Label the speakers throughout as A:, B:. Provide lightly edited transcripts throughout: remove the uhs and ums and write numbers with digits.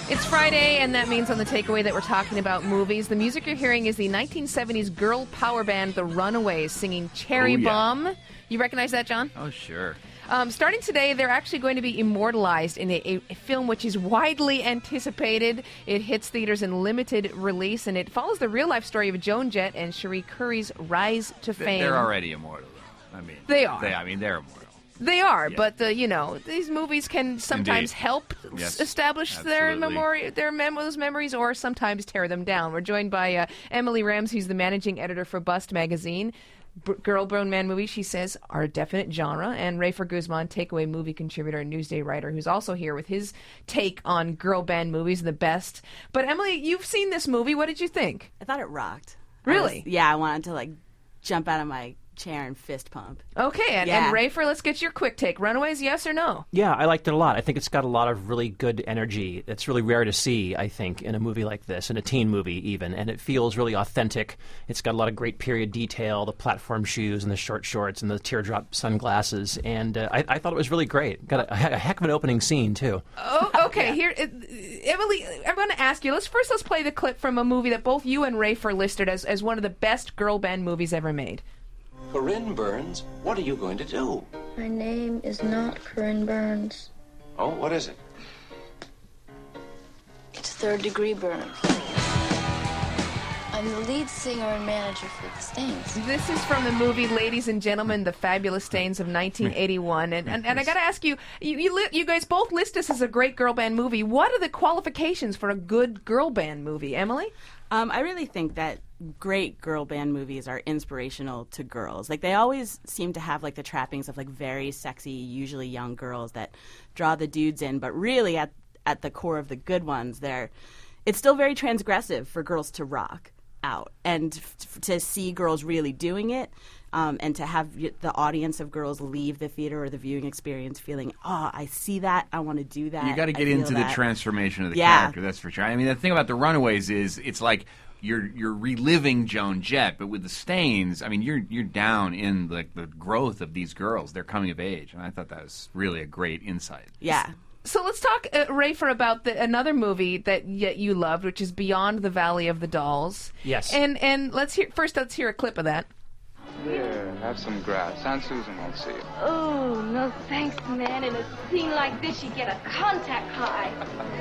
A: It's Friday, and that means on the takeaway that we're talking about movies. The music you're hearing is the 1970s girl power band, The Runaways, singing Cherry Bomb. You recognize that, John?
B: Oh, sure.
A: Starting today, they're actually going to be immortalized in a film which is widely anticipated. It hits theaters in limited release, and it follows the real-life story of Joan Jett and Cherie Currie's rise to fame.
B: They're already immortal, though. I mean,
A: they are.
B: They're immortal.
A: They are,
B: yeah.
A: But these movies can sometimes help establish their those memories, or sometimes tear them down. We're joined by Emily Rams, who's the managing editor for Bust magazine. Girl Grown Man movies, she says, are a definite genre. And Rafer Guzman, takeaway movie contributor and Newsday writer, who's also here with his take on girl band movies, the best. But Emily, you've seen this movie. What did you think?
C: I thought it rocked.
A: Really?
C: I wanted to jump out of my chair and fist pump.
A: Okay, and Rafer, let's get your quick take. Runaways, yes or no?
D: Yeah, I liked it a lot. I think it's got a lot of really good energy. It's really rare to see, I think, in a movie like this, in a teen movie even, and it feels really authentic. It's got a lot of great period detail, the platform shoes and the short shorts and the teardrop sunglasses, and I thought it was really great. Got a heck of an opening scene, too.
A: Oh, okay. Here, Emily, I'm going to ask you, let's play the clip from a movie that both you and Rafer listed as one of the best girl band movies ever made.
E: Corinne Burns, what are you going to do?
F: My name is not Corinne Burns.
E: Oh, what is it?
F: It's third-degree burns. I'm the lead singer and manager for the Stains.
A: This is from the movie Ladies and Gentlemen, The Fabulous Stains of 1981. And I got to ask you, you guys both list this as a great girl band movie. What are the qualifications for a good girl band movie? Emily?
C: I really think that great girl band movies are inspirational to girls. They always seem to have the trappings of very sexy, usually young girls that draw the dudes in, but really at the core of the good ones, it's still very transgressive for girls to rock out and to see girls really doing it, and to have the audience of girls leave the theater or the viewing experience feeling, I see that, I want to do that.
B: You got to get into the transformation of the character, that's for sure. I mean, the thing about The Runaways is it's like you're reliving Joan Jett, but with the Stains, I mean, you're down in the growth of these girls. They're coming of age, and I thought that was really a great insight.
C: Yeah.
A: So let's talk, Rafer, about another movie that you loved, which is Beyond the Valley of the Dolls.
D: Yes.
A: And let's hear a clip of that.
G: There, have some grass. Aunt Susan won't see it.
H: Oh, no thanks, man. In a scene like this, you get a contact high.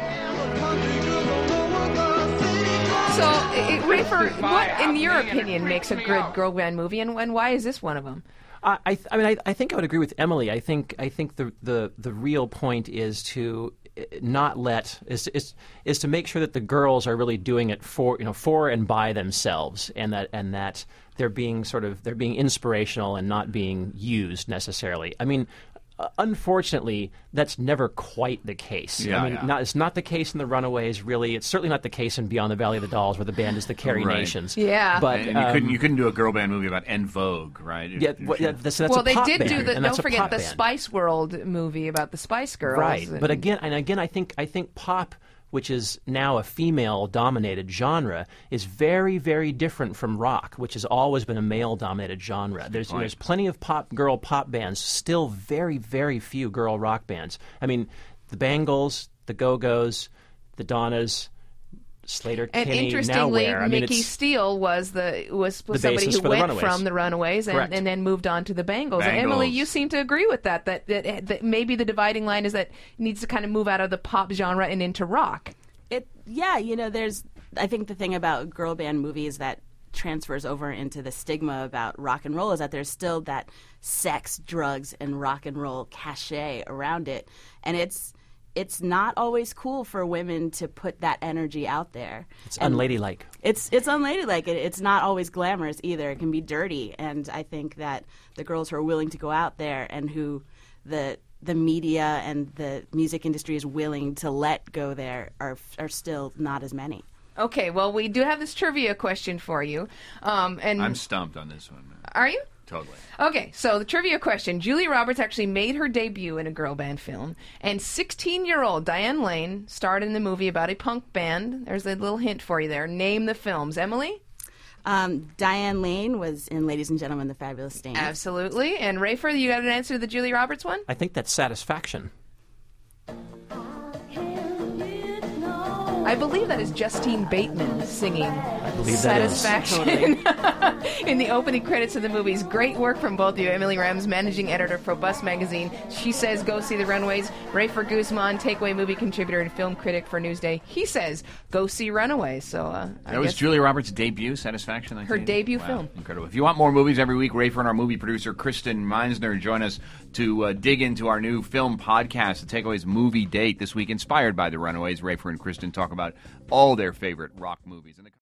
A: So, Rafer, what, in your opinion, makes a good girl band movie, and why is this one of them?
D: I think I would agree with Emily. I think the real point is to not is to make sure that the girls are really doing it for and by themselves, and that they're being inspirational and not being used necessarily. I mean, unfortunately, that's never quite the case. It's not the case in The Runaways, really. It's certainly not the case in Beyond the Valley of the Dolls, where the band is the Carrie Nations.
A: Yeah.
B: But and you couldn't do a girl band movie about En Vogue, right?
D: That's
A: well,
D: a
A: they
D: pop
A: did
D: band,
A: do the.
D: and
A: Don't forget the
D: band.
A: Spice World movie about the Spice Girls.
D: Right. But again, I think pop, which is now a female-dominated genre, is very, very different from rock, which has always been a male-dominated genre. There's plenty of girl pop bands, still very, very few girl rock bands. I mean, the Bangles, the Go-Go's, the Donnas, Slater,
A: and
D: Kinney,
A: interestingly,
D: Nowhere.
A: Mickey Steele was somebody who went from the Runaways and then moved on to the Bangles. And Emily, you seem to agree with that maybe the dividing line is that it needs to kind of move out of the pop genre and into rock.
C: I think the thing about girl band movies that transfers over into the stigma about rock and roll is that there's still that sex, drugs, and rock and roll cachet around it, and it's not always cool for women to put that energy out there.
D: It's unladylike.
C: It's unladylike. It's not always glamorous either. It can be dirty, and I think that the girls who are willing to go out there and who the media and the music industry is willing to let go there are still not as many.
A: Okay, well, we do have this trivia question for you. And
B: I'm stumped on this one.
A: Are you?
B: Totally.
A: Okay, so the trivia question. Julia Roberts actually made her debut in a girl band film, and 16-year-old Diane Lane starred in the movie about a punk band. There's a little hint for you there. Name the films. Emily?
C: Diane Lane was in Ladies and Gentlemen, The Fabulous Stains.
A: Absolutely. And Rafer, you got an answer to the Julia Roberts one?
D: I think that's Satisfaction.
A: I believe that is Justine Bateman singing
D: I believe
A: Satisfaction in the opening credits of the movies. Great work from both of you. Emily Rams, managing editor for Bust Magazine. She says, go see The Runaways. Rafer Guzman, Takeaway movie contributor and film critic for Newsday. He says, go see Runaways. So
B: that was Julia Roberts' debut, Satisfaction?
A: Her debut film.
B: Incredible. If you want more movies every week, Rafer and our movie producer, Kristen Meinsner, join us to dig into our new film podcast, The Takeaway's Movie Date, this week inspired by The Runaways. Rafer and Kristen talk about all their favorite rock movies.